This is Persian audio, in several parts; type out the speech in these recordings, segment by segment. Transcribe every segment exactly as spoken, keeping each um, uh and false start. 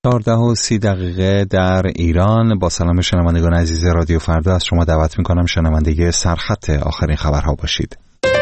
چهارده و سی دقیقه در ایران. با سلام شنوندگان عزیز رادیو فردا از شما دعوت میکنم شنونده سرخط آخرین خبرها باشید.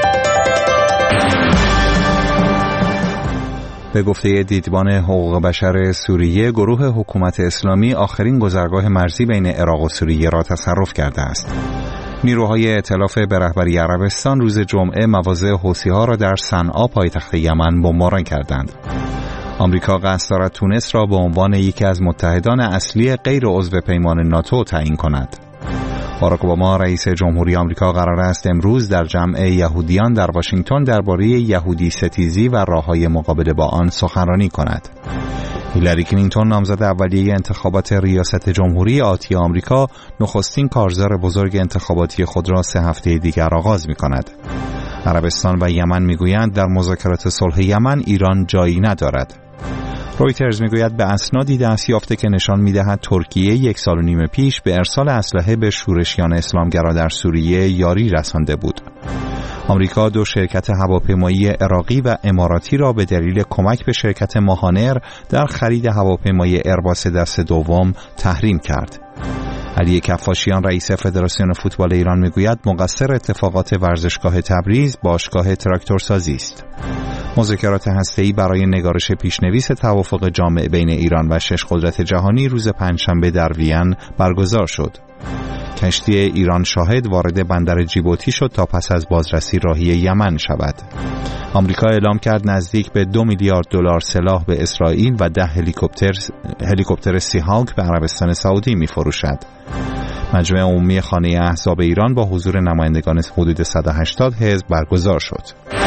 به گفته دیدبان حقوق بشر سوریه، گروه حکومت اسلامی آخرین گذرگاه مرزی بین عراق و سوریه را تصرف کرده است. نیروهای ائتلاف به رهبری عربستان روز جمعه مواضع حوثی‌ها را در صنعا پایتخت یمن بمباران کردند. آمریکا قصد دارد تونس را به عنوان یکی از متحدان اصلی غیر عضو پیمان ناتو تعیین کند. باراک اوباما رئیس جمهوری آمریکا قرار است امروز در جمع یهودیان در واشنگتن درباره یهودی ستیزی و راه‌های مقابله با آن سخنرانی کند. هیلاری کلینتون نامزد اولیه انتخابات ریاست جمهوری آتی آمریکا نخستین کارزار بزرگ انتخاباتی خود را سه هفته دیگر آغاز می‌کند. عربستان و یمن میگویند در مذاکرات صلح یمن ایران جایی ندارد. رویترز میگوید به اسنادی دست یافته که نشان میدهد ترکیه یک سال و نیم پیش به ارسال اسلحه به شورشیان اسلامگرا در سوریه یاری رسانده بود. آمریکا دو شرکت هواپیمایی عراقی و اماراتی را به دلیل کمک به شرکت ماهانر در خرید هواپیمای ایرباس دست دوم تحریم کرد. علی کفاشیان رئیس فدراسیون فوتبال ایران میگوید مقصر اتفاقات ورزشگاه تبریز باشگاه تراکتورسازی است. مذاکرات هسته‌ای برای نگارش پیشنویس توافق جامع بین ایران و شش قدرت جهانی روز پنجشنبه در وین برگزار شد. کشتی ایران شاهد وارد بندر جیبوتی شد تا پس از بازرسی راهی یمن شود. آمریکا اعلام کرد نزدیک به دو میلیارد دلار سلاح به اسرائیل و ده هلیکوپتر هلیکوپتر سی هاوک به عربستان سعودی می‌فروشد. مجمع عمومی خانه احزاب ایران با حضور نمایندگان حدود صد و هشتاد حزب برگزار شد.